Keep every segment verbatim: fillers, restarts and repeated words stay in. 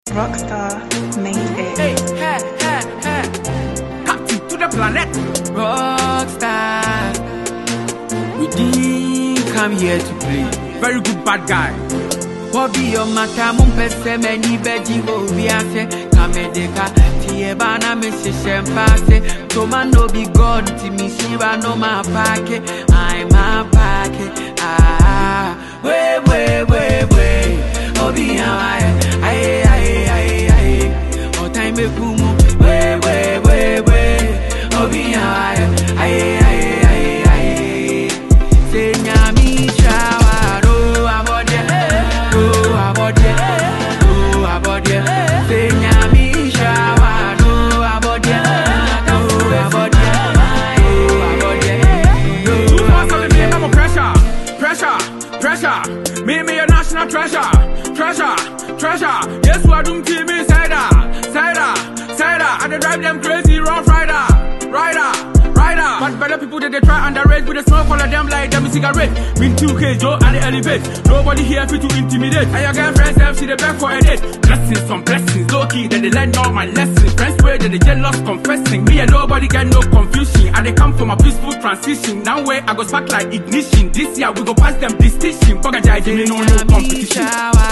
Rockstar made it. Hey, hey, hey, hey. Captain to the planet. Rockstar. We didn't come here to play. Very good bad guy. What be your matter? Mum pese many beji wo biase. Kamedeka tie bana me se shempase. Toma no be God ti mi shiva no ma pake. I'm a pake. Ah, we we we we. Obi aye aye aye aye aye. O time be kumu. We we we we. Obi aye aye aye aye aye. Say nyami shawa ro abode. Ro abode. Ro abode. Say nyami shawa ro abode. Ro abode. Ro abode. Too fast on me, I'm a pressure, pressure, pressure. Me me a national treasure, treasure, treasure. Yes, we are doing T V cider, cider, cider. I dey drive them crazy, rough rider, rider, rider. But better people that they try underrate with the smoke all of them like them cigarette. Mean two K Joe and the elevate. Nobody here fit to intimidate. And your girlfriends have see the back for a date. Blessings from blessings, low key that they learn all my lessons. Friends pray that they jealous confessing. Me and nobody get no confusion. And they come from a peaceful transition. Now where I go spark like ignition. This year we go pass them distinction. Fuck a judge, me no no competition.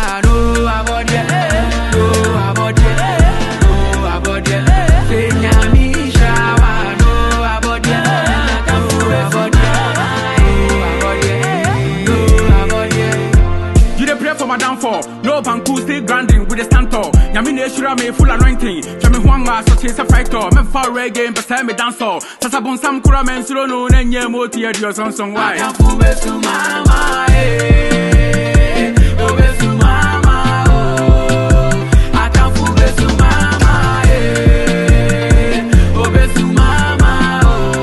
For my downfall, no banku still grinding with the stand tall. Yamine shura me full anointing. Chame huanga so chase a fighter. Me for reggae, but say me dance all. Sasabon sam kura men suro no nenye moti edio song song why. Atamfu besu mama eh, o besu mama oh. Atamfu besu mama eh, o besu mama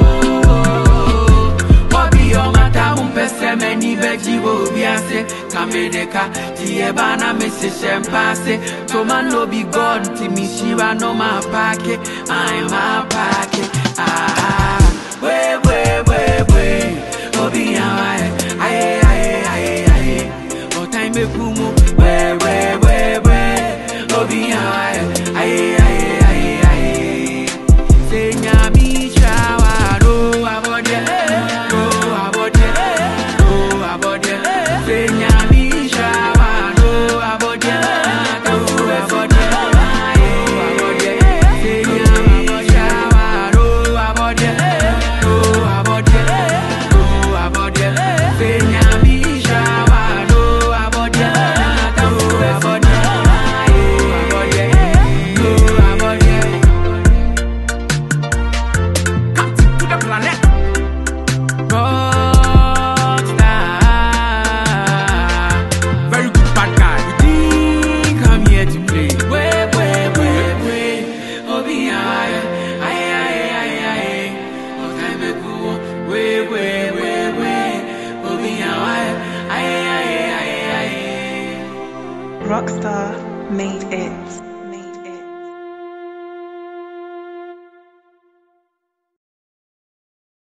oh. Obi o mata umpese meni beji wo biase. Kamedeka tie bana me se shempase. Toma no be God ti mi shiva no ma pake. I'm a pake. Ah, we we we we. Obi aye aye aye aye aye. O time be kumu. We we we we. Obi aye aye aye aye aye. Say nyami shawa ro abode ro abode ro abode. Say nyami shawa ro abode ro abode ro abode. Say nyami shawa ro abode ro abode ro abode. Say nyami shawa ro abode ro abode ro abode ro abode. Captain to the planet. Rockstar. Very good bad guy. We didn't come here to play. Way, way, way, way. Obi aye, aye, aye, aye, aye. Oh, time be cool. Way, way, way, way. Obi aye, aye, aye, aye, aye. Rockstar made it.